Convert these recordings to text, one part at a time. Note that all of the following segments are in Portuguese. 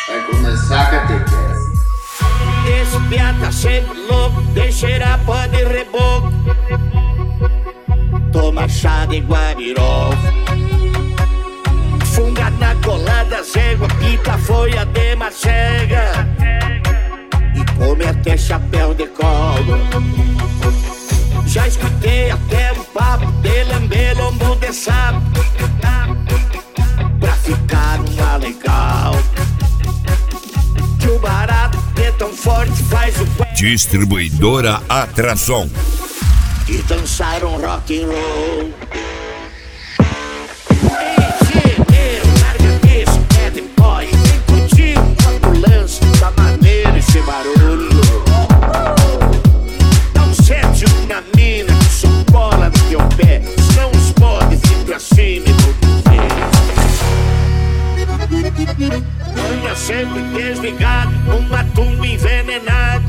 Vai começar a catequese. Esse piá tá sempre louco, deixa cheirar pó de reboco. Toma chá de guarirol, funga na colada, zégua, pita, folha de macega e come até chapéu de cola. Já escutei até um papo de lamber lombo de sapo pra ficar uma legal. Que o barato é tão forte, faz o pé. Distribuidora Atração. E dançaram rock and roll. Esse barulho. Dá um sete na mina que só cola no teu pé. Senão os podes vir pra cima e não dizer. Manha sempre desligado, um atum envenenado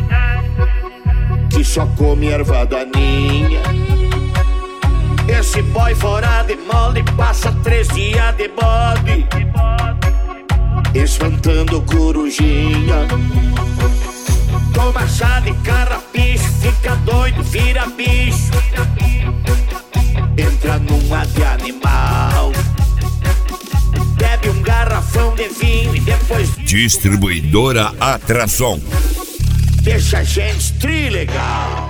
que só come erva daninha. Esse boy fora de molde passa 3 dias de bode espantando corujinha. Toma chá de carrapicho, fica doido, vira bicho. Entra numa de animal, bebe um garrafão de vinho e depois Distribuidora Atração. deixa a gente trilegal.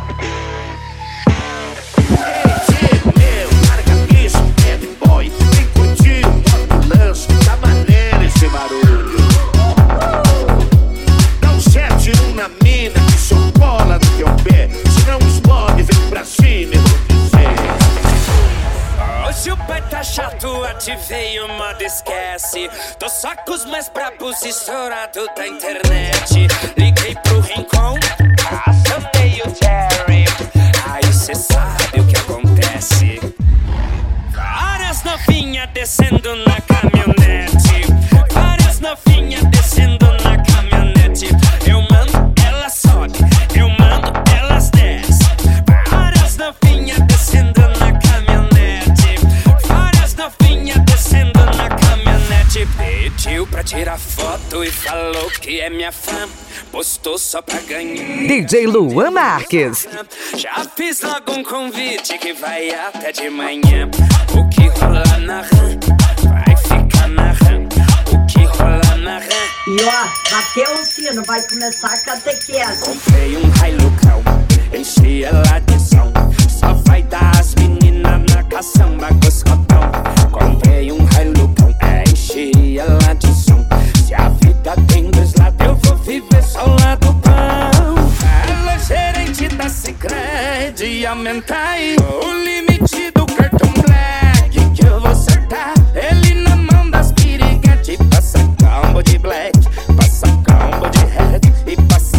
Esse barulho. Dá um 7-1 na mina que só cola no teu pé. Senão os podes vir pra cima e vou dizer. Hoje o pai tá chato, ativei o modo esquece. Tô só com os mais brabos estourado da internet. Liguei pro Rincon, acionei o Jerry. Aí cê sabe o que acontece. Várias novinhas descendo na caminhonete. Várias novinhas descendo na caminhonete. Eu mando, elas sobe. Eu mando, elas desce. Várias novinhas descendo na caminhonete. Várias novinhas descendo na caminhonete. Pediu pra tirar foto e falou que é minha fã. Postou só pra ganhar. DJ Luan Marques. Já fiz logo um convite que vai até de manhã. O que rola na RAM vai ficar na RAM. O que rola na RAM. E ó, bateu o sino, vai começar a catequese. Comprei um Hilucão, enchi ela de som. Só vai dar as meninas na caçamba coscotão. Comprei um Hilucão, enchi ela de som. Se a vida tem 2 lados, eu vou viver só o lado bom. Ela é gerente da Sicredi e aumenta aí o limite do cartão black que eu vou acertar. Ele na mão das piriguetes, passa combo de black, passa combo de red e passa